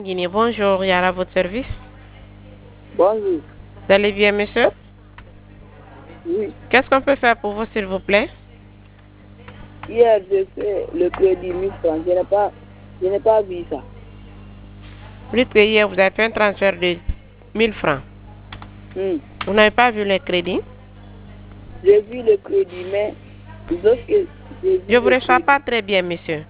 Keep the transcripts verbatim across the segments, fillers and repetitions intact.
Guinée, bonjour, Yara, à votre service. Bonjour. Vous allez bien, monsieur? Oui. Qu'est-ce qu'on peut faire pour vous, s'il vous plaît? Hier, j'ai fait le crédit mille francs. Je n'ai pas, je n'ai pas vu ça. Vous dites que hier, vous avez fait un transfert de mille francs. Hmm. Vous n'avez pas vu le crédit? J'ai vu le crédit, mais lorsque j'ai vu Je ne vous le reçois crédit, pas très bien, monsieur.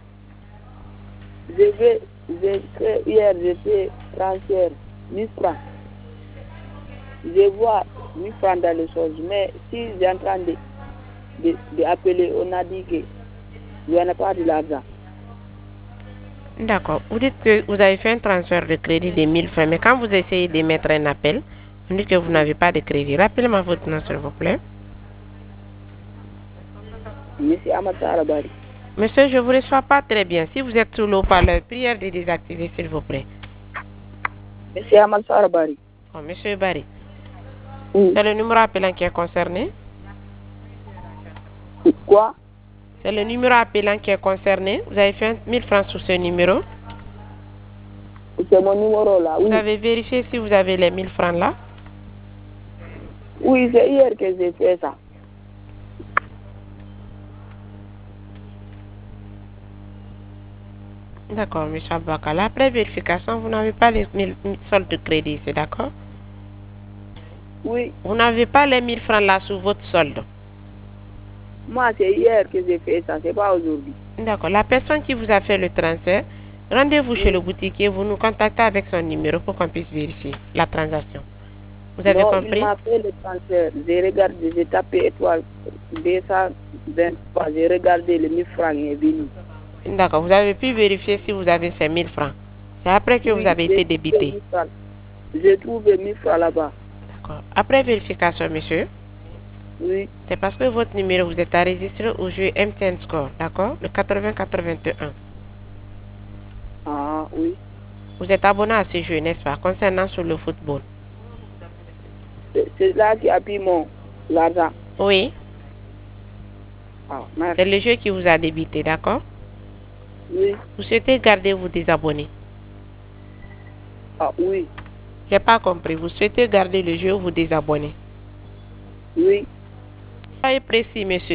je vais, j'ai fait, hier, j'ai fait transfert mille francs. Je vois mille francs dans les choses, mais si j'ai en train de, de, de appeler, on a dit que il n'y en a pas de l'argent. D'accord. Vous dites que vous avez fait un transfert de crédit de mille francs, mais quand vous essayez de mettre un appel, vous dites que vous n'avez pas de crédit. Rappelez-moi votre nom, s'il vous plaît. Monsieur Amata Arabari. Monsieur, je ne vous reçois pas très bien. Si vous êtes sous l'eau parleur, prière de désactiver, s'il vous plaît. Monsieur Amata Arabari. Oh, monsieur Barry. Oui. C'est le numéro appelant qui est concerné? Quoi? C'est le numéro appelant qui est concerné. Vous avez fait mille francs sur ce numéro. C'est mon numéro là, oui. Vous avez vérifié si vous avez les mille francs là? Oui, c'est hier que j'ai fait ça. D'accord, M. Abakal. Après vérification, vous n'avez pas les mille soldes de crédit, c'est d'accord? Oui. Vous n'avez pas les mille francs là sur votre solde. Moi, c'est hier que j'ai fait ça, c'est pas aujourd'hui. D'accord. La personne qui vous a fait le transfert, rendez-vous Oui. chez le boutiquier, vous nous contactez avec son numéro pour qu'on puisse vérifier la transaction. Vous avez Non, compris? il m'a fait le transfert. J'ai regardé, j'ai tapé étoile deux cent vingt-trois, j'ai regardé les mille francs et venu. D'accord. Vous avez pu vérifier si vous avez ces mille francs. C'est après que Oui, vous avez été débité. J'ai trouvé mille francs là-bas. D'accord. Après vérification, monsieur, oui. C'est parce que votre numéro, vous êtes enregistré au jeu M T N Score, d'accord? Le quatre-vingts quatre-vingt-un. Ah, oui. Vous êtes abonné à ce jeu, n'est-ce pas? Concernant sur le football. C'est là qui a pris mon l'argent. Oui. Ah, merci. C'est le jeu qui vous a débité, d'accord? Oui. Vous souhaitez garder ou vous désabonner? Ah, oui. J'ai pas compris. Vous souhaitez garder le jeu ou vous désabonner? Oui. Soyez précis, monsieur.